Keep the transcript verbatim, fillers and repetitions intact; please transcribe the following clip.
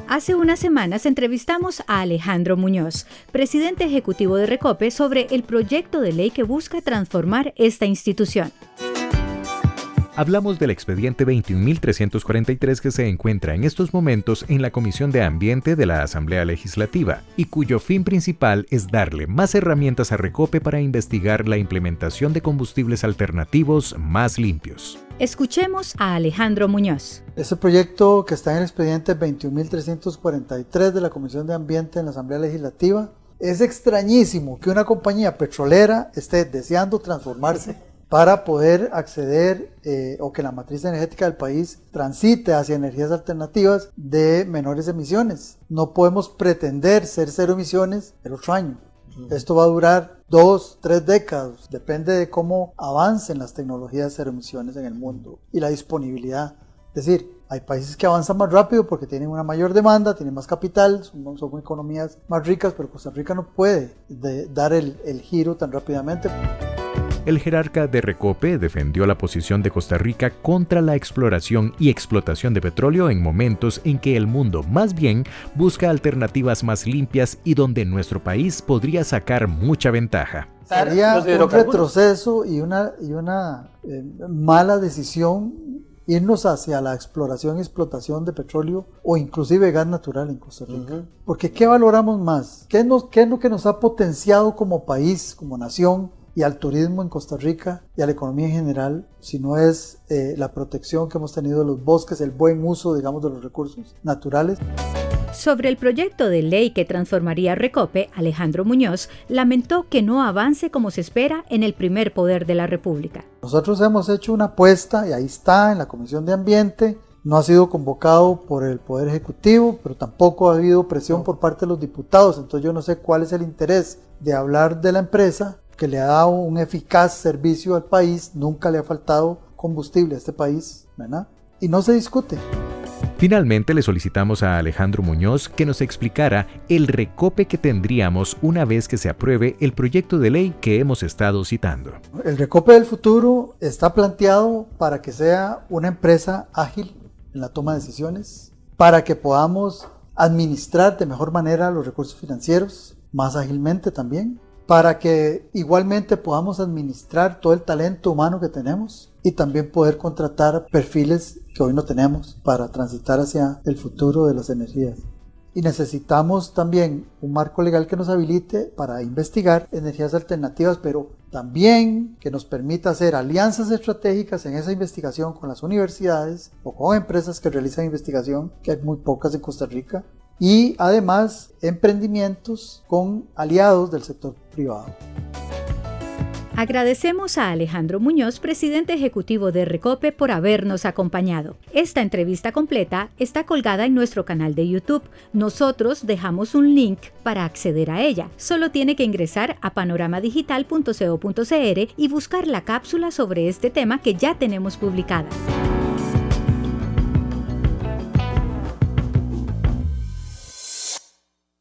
Hace unas semanas entrevistamos a Alejandro Muñoz, presidente ejecutivo de Recope, sobre el proyecto de ley que busca transformar esta institución. Hablamos del expediente veintiún mil trescientos cuarenta y tres que se encuentra en estos momentos en la Comisión de Ambiente de la Asamblea Legislativa y cuyo fin principal es darle más herramientas a Recope para investigar la implementación de combustibles alternativos más limpios. Escuchemos a Alejandro Muñoz. Este proyecto que está en el expediente veintiún mil trescientos cuarenta y tres de la Comisión de Ambiente en la Asamblea Legislativa, es extrañísimo que una compañía petrolera esté deseando transformarse para poder acceder eh, o que la matriz energética del país transite hacia energías alternativas de menores emisiones. No podemos pretender ser cero emisiones el otro año. Uh-huh. Esto va a durar dos, tres décadas. Depende de cómo avancen las tecnologías cero emisiones en el mundo y la disponibilidad. Es decir, hay países que avanzan más rápido porque tienen una mayor demanda, tienen más capital, son, son economías más ricas, pero Costa Rica no puede de, dar el, el giro tan rápidamente. El jerarca de Recope defendió la posición de Costa Rica contra la exploración y explotación de petróleo en momentos en que el mundo más bien busca alternativas más limpias y donde nuestro país podría sacar mucha ventaja. Sería un retroceso y una, y una eh, mala decisión irnos hacia la exploración y explotación de petróleo o inclusive gas natural en Costa Rica. Uh-huh. Porque ¿qué valoramos más? ¿Qué, nos, ¿Qué es lo que nos ha potenciado como país, como nación, y al turismo en Costa Rica y a la economía en general, si no es eh, la protección que hemos tenido de los bosques, el buen uso, digamos, de los recursos naturales? Sobre el proyecto de ley que transformaría Recope, Alejandro Muñoz lamentó que no avance como se espera en el primer poder de la República. Nosotros hemos hecho una apuesta, y ahí está, en la Comisión de Ambiente. No ha sido convocado por el Poder Ejecutivo, pero tampoco ha habido presión por parte de los diputados. Entonces yo no sé cuál es el interés de hablar de la empresa que le ha dado un eficaz servicio al país. Nunca le ha faltado combustible a este país, ¿verdad? Y no se discute. Finalmente le solicitamos a Alejandro Muñoz que nos explicara el Recope que tendríamos una vez que se apruebe el proyecto de ley que hemos estado citando. El Recope del futuro está planteado para que sea una empresa ágil en la toma de decisiones, para que podamos administrar de mejor manera los recursos financieros, más ágilmente también, para que igualmente podamos administrar todo el talento humano que tenemos y también poder contratar perfiles que hoy no tenemos para transitar hacia el futuro de las energías. Y necesitamos también un marco legal que nos habilite para investigar energías alternativas, pero también que nos permita hacer alianzas estratégicas en esa investigación con las universidades o con empresas que realizan investigación, que hay muy pocas en Costa Rica, y además emprendimientos con aliados del sector privado. Agradecemos a Alejandro Muñoz, presidente ejecutivo de Recope, por habernos acompañado. Esta entrevista completa está colgada en nuestro canal de YouTube. Nosotros dejamos un link para acceder a ella. Solo tiene que ingresar a panorama digital punto co punto c r y buscar la cápsula sobre este tema que ya tenemos publicada.